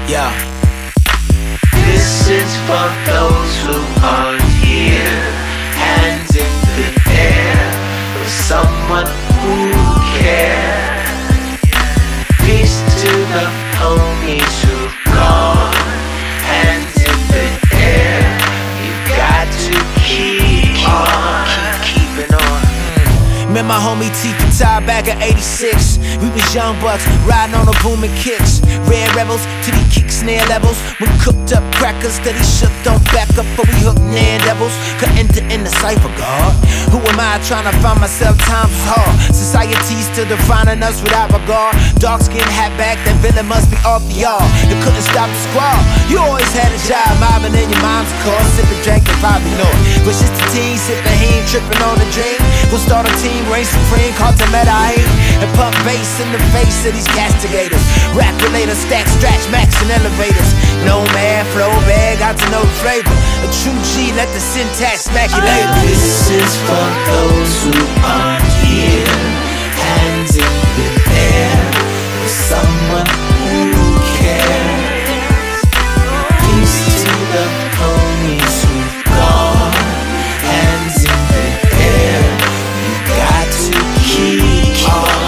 Yeah. This is for those who aren't here. Hands in the air for someone who cares. Peace to the homies who've gone. Hands in the air. You got to keep on. Keeping on. Met my homie T Ty back in '86. We was young bucks riding on the booming kicks. Red rebels to the kick snare levels. We cooked up crackers that he shook, don't back up, but we hooked nan devils. Could enter in the cipher, God. Who am I trying to find myself? Times is hard. Society's still defining us without regard. Dark skin hat back, that villain must be off the yard. You couldn't stop the squad. You always had a job, mobbing in your mom's car. Sipping, drinking, probably know it. But just the teen sipping, he ain't tripping on the dream. We'll start a team, reign supreme, call to meta hate. And pump bass in the face of these castigators. Rap related, stack, stretch, max, and elevators. No man, flow bag, got to know the flavor. A true G, let the syntax smack you later. This is for those who aren't here. Hands in the air for someone who cares. Peace to the homies who've gone. Hands in the air. You got to keep on.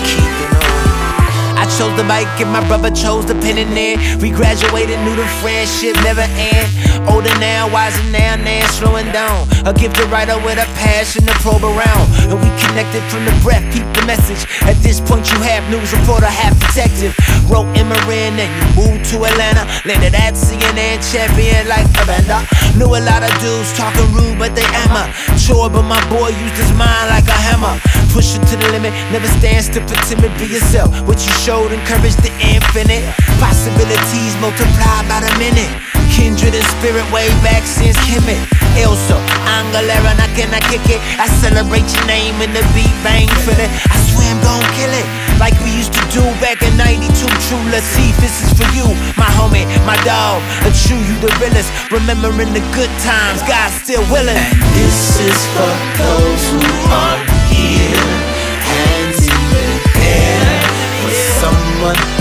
I chose the mic and my brother chose the pen and there. We graduated, knew the friendship never end. Older now, wiser now, slowing down. A gifted writer with a passion to probe around. And we connected from the breath, peep the message. At this point you half news reporter, half detective. Wrote in Marin and you moved to Atlanta. Landed at CNN, champion like a banda. Knew a lot of dudes talking rude but they amateur. But my boy used his mind like a hammer. Push it to the limit, never stand still for timid. Be yourself, what you showed encouraged the infinite. Possibilities multiplied by the minute. Kindred and spirit way back since Kemet. Elsa, Angalera, can I kick it? I celebrate your name in the beat bang for it. I swear I'm gon' kill it like we used to do back in '92. True Latif, this is for you, my homie, my dog. A true, you the realest. Remembering the good times, God's still willing. And this is for those who aren't here. Hands in the air for someone